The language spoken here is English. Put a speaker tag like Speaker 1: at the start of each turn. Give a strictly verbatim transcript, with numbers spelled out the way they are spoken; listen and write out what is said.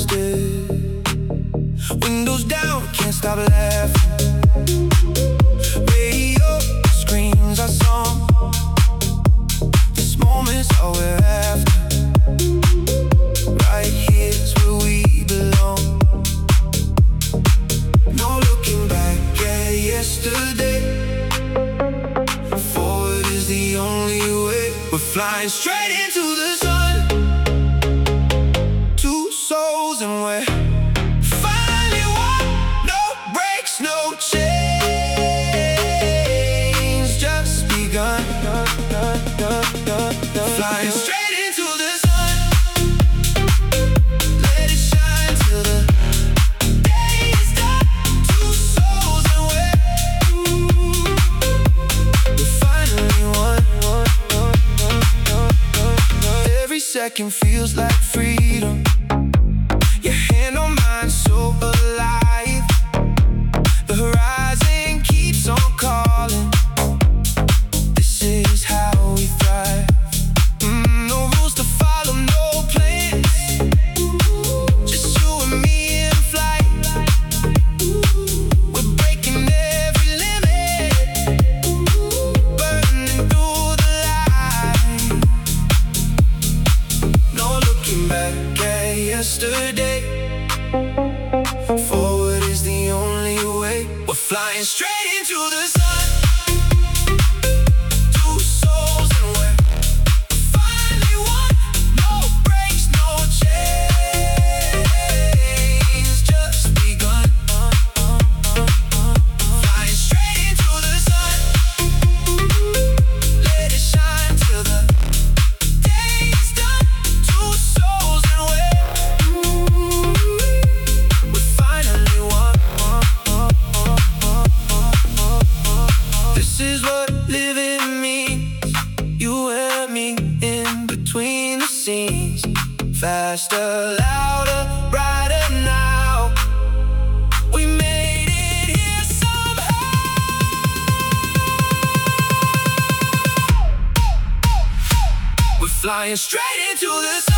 Speaker 1: wasted. Windows down, can't stop laughing. Radio screams our song. This moment's all we're after. Right here's where we belong. No looking back at yesterday. Forward is the only way. We're flying straight into the sun. Two souls and we're finally one. No breaks, no chains, just begun. Flying straight into the sun. Let it shine till the day is done. Two souls and we're, we're finally one. Every second feels like freedom. Your hand on mine, so alive. The horizon keeps on calling. This is how we thrive. Mm, no rules to follow, no plans. Just you and me in flight. We're breaking every limit, burning through the light. No looking back at yesterday. Forward is the only way. We're flying straight into the sun. Two souls and we're finally one. No breaks, no chains, just begun. Flying straight into the sun. Let it shine till the day is done. Two souls and we're, we're finally one. This is what living means. You and me in between the scenes. Faster, louder, brighter now. We made it here somehow. We're flying straight into the sun.